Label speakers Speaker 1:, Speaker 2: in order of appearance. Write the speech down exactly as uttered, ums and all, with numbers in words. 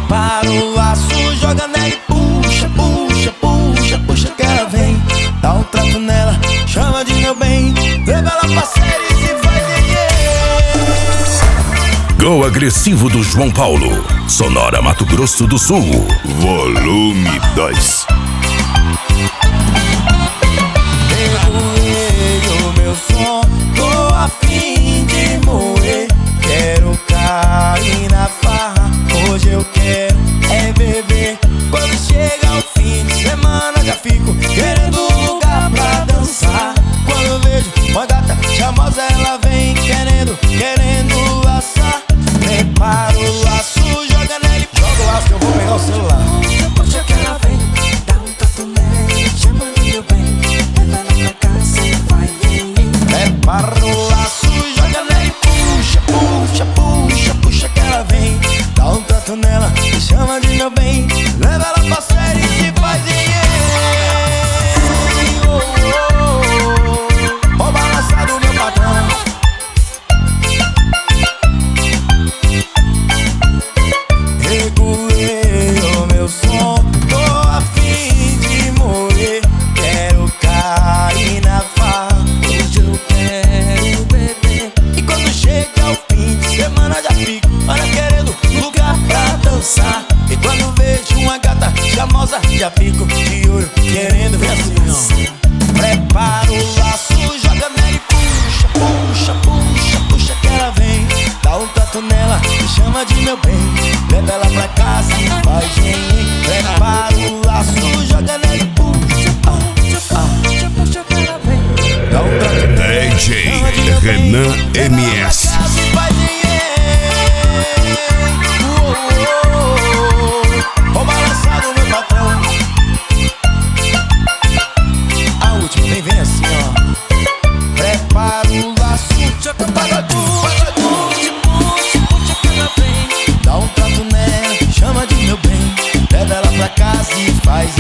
Speaker 1: Prepara o laço, joga nela e puxa, puxa, puxa, puxa que ela vem. Dá um trato nela, chama de meu bem, leva ela pra série e se faz iê.
Speaker 2: Go agressivo do João Paulo, Sonora, Mato Grosso do Sul, volume dois.
Speaker 1: Regulei o meu som, tô a fim de moer. Quero cair na farra, hoje eu quero é beber. Quando chega o fim de semana já fico querendo um lugar pra dançar. Quando eu vejo uma gata charmosa ela vem querendo, querendo laçar. Prepara o laço, joga nele, joga o laço que eu vou pegar o celular.
Speaker 3: Puxa que ela vem, dá um tato nela, chama de meu bem, leva ela pra casa e vai.
Speaker 1: Prepara o laço, joga nela e puxa, puxa, puxa, puxa que ela vem. Dá um trato nela, me chama de meu bem, leva ela pra série e se faz iê. Oh, oh, oh. Vou balançar do meu patrão. Regulei o meu som, tô a fim de morrer. Quero cair na farra, hoje eu quero beber. E quando chega o fim de semana já fico, olha, querendo lugar pra dançar. E quando vejo uma gata charmosa já fico de olho, querendo ver assim, ó. Prepara o laço, joga nela e puxa, puxa, puxa, puxa que ela vem. Dá um trato nela, me chama de meu bem, leva ela pra casa e faz em. Prepara o laço, joga nela e puxa, ah, ah.
Speaker 3: Puxa que ela vem.
Speaker 1: Dá um trato nela,
Speaker 2: D J
Speaker 1: chama de meu bem,
Speaker 2: Renan
Speaker 1: leva
Speaker 2: M
Speaker 1: ela pra
Speaker 2: S.
Speaker 1: casa e faz em. Oh, oh, oh. Vou balançar do meu patrão. A última vem, vem assim, ó. Prepara o laço, joga para tudo, para tudo.
Speaker 3: Puxa que ela vem.
Speaker 1: Dá um trato nela, chama de meu bem, leva ela pra casa e faz